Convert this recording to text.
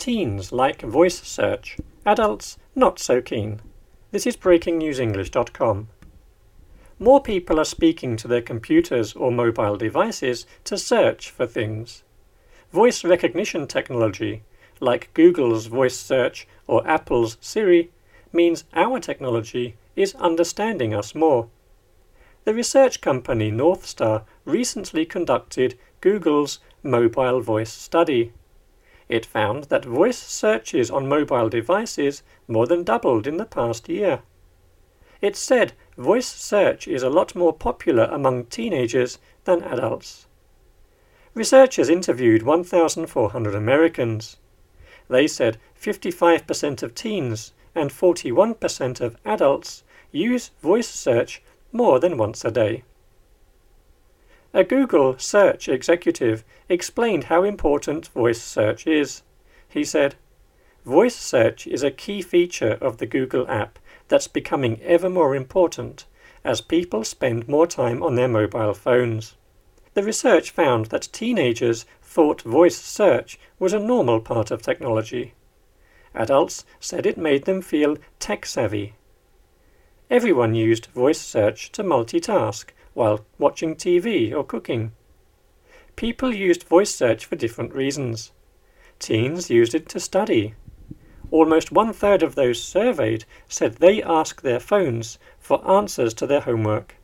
Teens like voice search. Adults not so keen. This is breakingnewsenglish.com. More people are speaking to their computers or mobile devices to search for things. Voice recognition technology, like Google's voice search or Apple's Siri, means our technology is understanding us more. The research company Northstar recently conducted Google's mobile voice study. It found that voice searches on mobile devices more than doubled in the past year. It said voice search is a lot more popular among teenagers than adults. Researchers interviewed 1,400 Americans. They said 55% of teens and 41% of adults use voice search more than once a day. A Google search executive explained how important voice search is. He said, "Voice search is a key feature of the Google app that's becoming ever more important as people spend more time on their mobile phones." The research found that teenagers thought voice search was a normal part of technology. Adults said it made them feel tech-savvy. Everyone used voice search to multitask while watching TV or cooking. People used voice search for different reasons. Teens used it to study. Almost 1/3 of those surveyed said they ask their phones for answers to their homework.